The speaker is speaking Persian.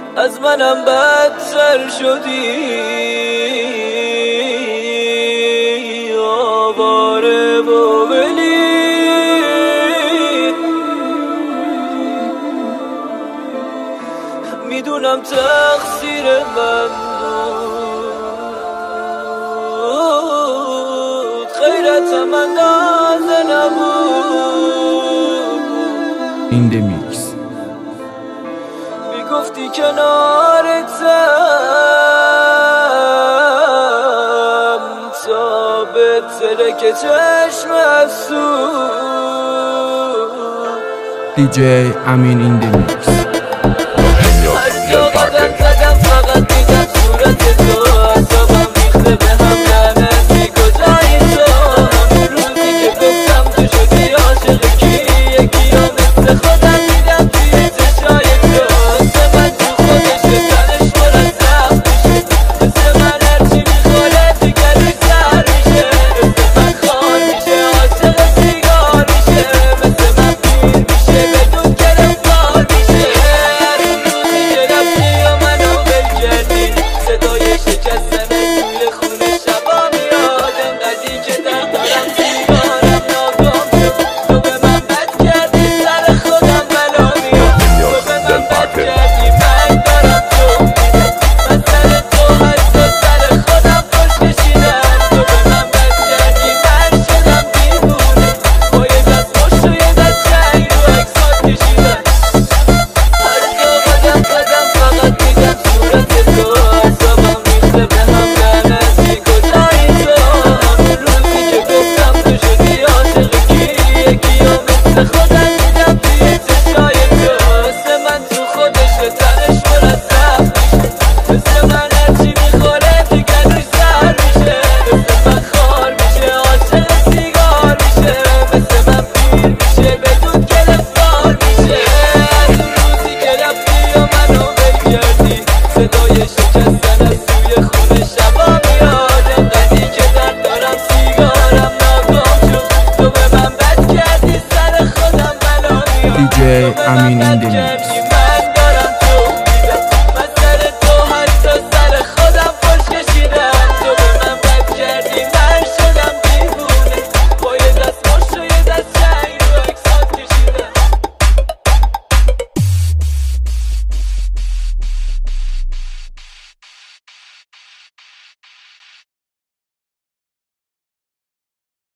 از منم بدتر شدی، آواره و ولی میدونم تقصیر من بود، خیرت من نازه نبود. این دمیکس میگفتی کنارتم تا بهتره که چشم افسود. دیجی امین این دمیکس. هر جا قدم زدم فقط دیدم صورت تو، اعصابم ریخته به هم لعنتی کجایی تو. همون روزی که گفتم تو شدی عاشق کی، یکی ها مثل خودم دیدم توی چشای تو. مثل من تو خودشه تنش پر از زخم میشه، مثل من هرچی میخوره تو گلوش سر میشه، مثل من خار میشه عاشق سیگار میشه، مثل من پیر میشه بدون گرفتار میشه. صدای شکستن توی خونه شبا میاد، انقدی که درد دارم سیگارم ناگام شد. تو به من بد کردی سر خودم بلا میاد، تو به من بد کردی من دارم تو میدم، من سر تو حتی سر خودم خوش کشیدم. تو به من بد کردی من شدم دیوونه، با یه دست مشت و یه دست چنگ رو اکسات کشیدم. هر جا قدم زدم فقط دیدم صورت تو، اعصابم ریخته به هم لعنتی کجایی تو. همون روزی که گفتم تو شدی عاشق کی، یکی ها مثل خودم دیدم توی چشای تو. مثل من تو خودشه تنش پر از زخم میشه، مثل من هرچی میخوره تو گلوش سر میشه، مثل من خار میشه عاشق سیگار میشه، مثل من پیر میشه بدون گرفتار میشه. از اون روزی که رفتی و منو ول کردی، صدای شکستن از توی خونه شبا میاد، انقدی که درد دارم سیگارم ناگام شد. تو به من بد کردی سر خودم بلا میاد، دیجی امین این بد دمیکس. کردی